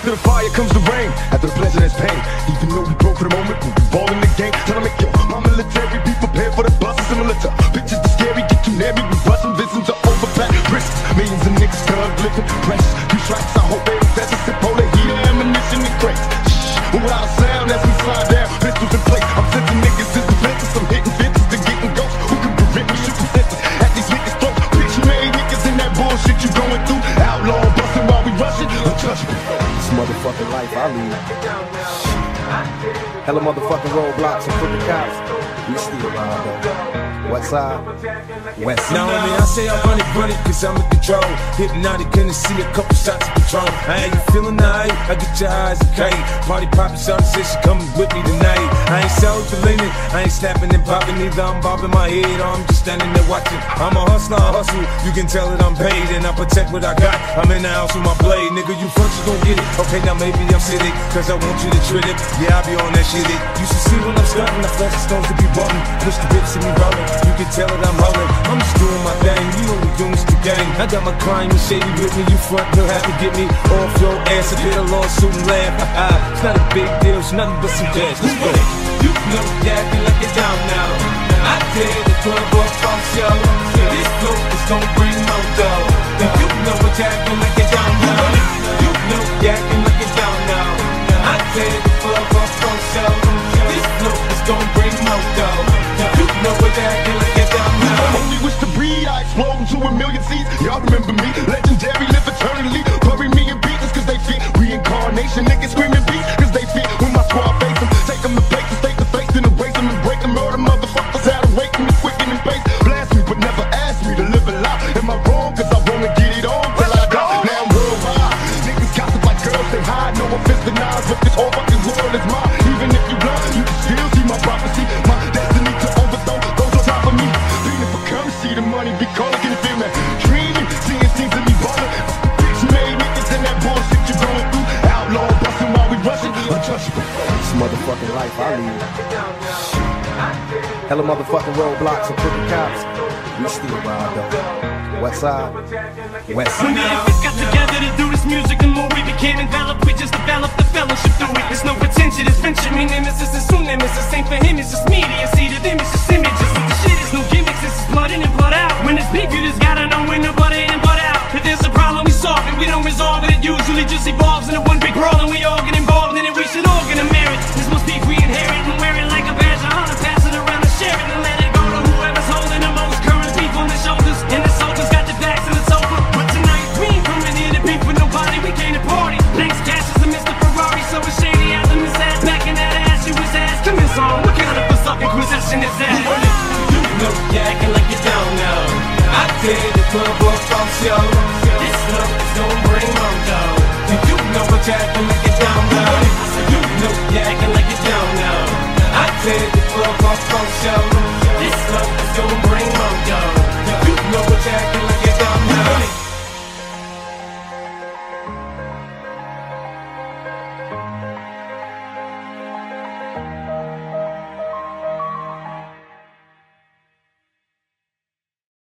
After the fire comes the rain, after the pleasure there's pain. Even though we broke for the moment, we ball in the game. Tryna make your my military be prepared for the bus. Similar to pictures the scary, get too near me. We bustin' visions of overpack risks. Millions of niggas gun living precious. These tracks, I hope they invest in polar heater, ammunition and crates. But without a sound as we slide down, pistols in place. I'm sensing niggas is defenses. I'm hitting fences to getting ghosts. Who can prevent me shooting senses at these niggas' throats? Bitch made niggas in that bullshit you going through. Outlaw bustin' while we rushing, untouchable. This motherfucking life I lead. Hella motherfucking roadblocks and crooked cops. We still ride though. West side, west side. Now I mean, I say I run it cause I'm in control. Hypnotic, couldn't see a couple shots of Patron. I ain't you feeling nice, I get your eyes okay. Party poppin', shawty said she coming with me tonight. I ain't self-deleting, I ain't snapping and popping either. I'm bobbing my head or I'm just standing there watching. I'm a hustler, I hustle, you can tell that I'm paid. And I protect what I got, I'm in the house with my blade. Nigga, you front, you gon' get it. Okay, now maybe I'm silly, cause I want you to treat it. Yeah, I be on that shit. You should see when I'm stunting, I flash the stones to be bumping. Push the whips and me rolling. You can tell that I'm holding. I'm just doing my thing. You only doing this the gang. I got my crime and shady with me. You front, you'll have to get me off your ass. I did a lawsuit and laugh. It's not a big deal. It's nothing but some cash. Let's go. You know you acting like you're down now. I did the club off from show. This flow is gonna bring more dough. You know what you're acting like you're down now. You know you acting like you're down now. I did the club off from show. This flow is gonna bring more dough. You know what you're acting like you're down now. I only wish to breed, I explode into a million seeds. Y'all remember me, legendary, live eternally. Bury me in beatings cause they fit. Reincarnation, niggas screaming beats cause they fit. When my squad face them, take them to places, take the face, then erase them and break them. Murder motherfuckers out of wait me, quicken and pace. Blast me, but never ask me to live a lie. Am I wrong? Cause I wanna get it on till I die. Now I'm worldwide. Niggas gossip like girls, they hide. No offense to knives, but this whole fucking world is mine. Even if you blind, you can still see my prophecy. My destiny to overthrow those on top of me. Feeling for currency, the money be calling, can you feel me? Dreaming, seeing things to me ballin'. Bitch made niggas in that bullshit you going through. Outlaw bustin' while we rushing, untouchable. This motherfucking life I lead. Hella motherfucking roadblocks and crooked cops. We still ride though. West side, west side. When me and Fitz got together to do this music, the more we became enveloped, we just developed the fellowship through it. There's no pretension, it's friendship, me nemesis and soon nemesis. Ain't for him, it's just media, see the image, just images. The shit is no gimmicks, this is blood in and blood out. When it's beef, you just gotta know when to butt in and butt out. If there's a problem, we solve it, we don't resolve it. It usually just evolves into one big brawl, and we all get involved in it. We should all get a merit. This must beef we inherit and wear it like a badge of honor. Pass it around and share it and let it go to whoever's holding the most current beef on the shoulders. And the soldiers got the backs and it's over. But tonight, we ain't coming here to beef with nobody. We came to party. Thanks, Cassius and Mr. Ferrari. So it's shady out in his ass. Back in that ass, you was asking this song. What kind of fucking possession is that? You know you acting like you're down now. I did the club off from show. This love is gonna bring more dough. You know what you're acting like you're down now. You know you're acting like you're down now. I did the club off from show.